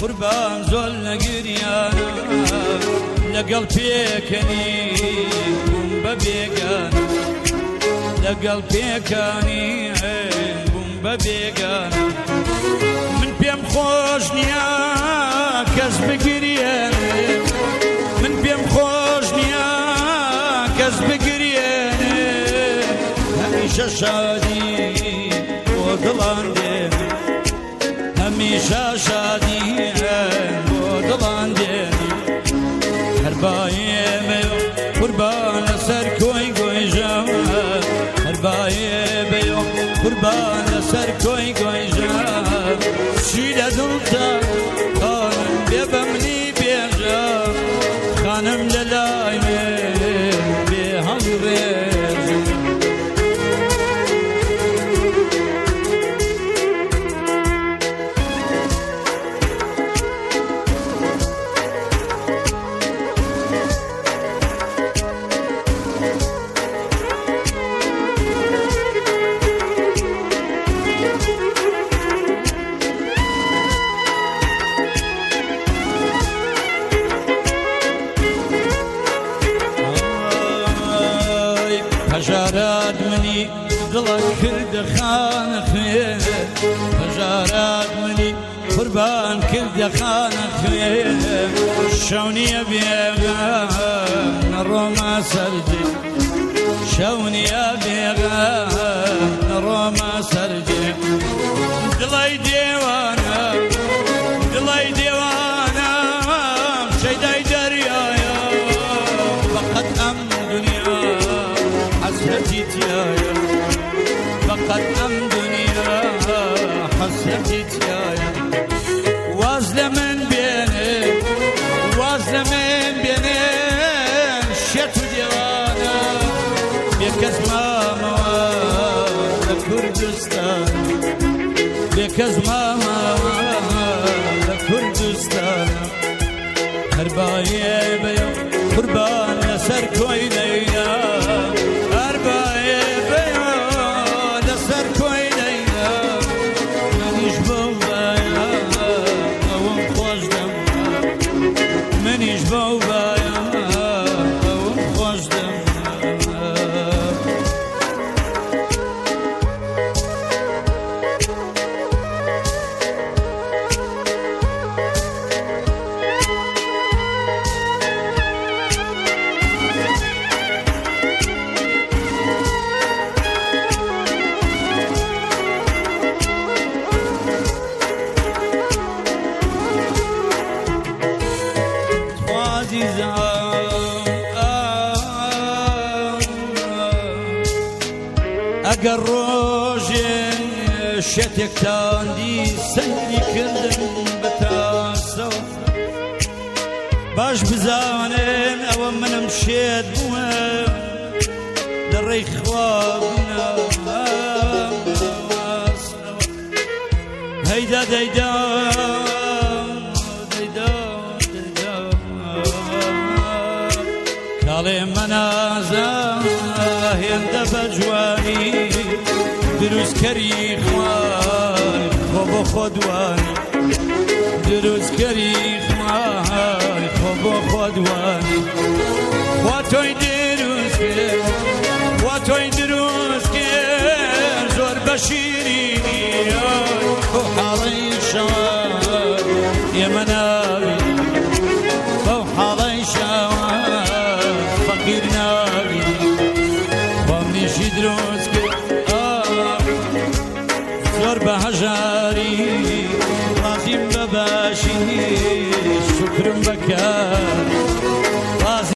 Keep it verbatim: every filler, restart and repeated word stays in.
قوربان زۆر لە گریانە لەگەڵ پێکەنی بووم بە بێگانە لەگەڵ پێکانی بووم بە بێگانە من پێم خۆش نییە کەس بگرێنێ من پێم خۆش نییە کەس بگرێنێ هەمیشە شادی بۆ دڵان دێنێ هەمیشە شادی بۆ دڵان دێنێ هەر بایێمێ قوربان لەسەر کۆی گۆیژەم هەر بایێمێ قوربان لەسەر کۆی گۆیژەم چی لە دڵتە خانم بێ بە منی بێژە خانم لە لای من بێ هەڵوێژە هەژارات منی دڵە کردە خانە خوێن هەژارات منی قوربان کردە خانە خوێن شەو نییە بێغان نەڕۆمە سەرجێ شەو نییە بێغان نەڕۆمە سەرجێ دڵی دێوانە دڵی دێوانە شەیدای دەریایە فەقەت ئەم دنیا حسرتي تيايا فقط أم دنيا حسرتي تيايا وازل من بيني وازل من بيني شت ديوانا بكز ماما لكردستان بكز ماما لكردستان هرباية بيو قربان لسر كوينينا منیش باوبایا اون خوش دم ئەگەر ڕۆژێن شێتێکتان دی سەنگی کردن بە تاسەوە باش بزانێن ئەوە منم شێت بووە لە ڕێی خوا بوونە هەیدا دەیدا دەیدا دەیدا کاڵێ مەنازە هێندە بە جوانی دروستکەری خوای خۆ بۆ خۆ دوانی دروستکەری خوای خۆ بۆ خۆ دوانی خوا تۆی دروست کرد خوا تۆی دروست کرد زۆر بە شیرینی بۆ حاڵەی شەوە ئێمە ناوی بەو حاڵەی شەوە فەقیر ناوی خۆمنیشی دروست کرد زۆر بە هەژاری ڕازیم بە باشی شکرم بکە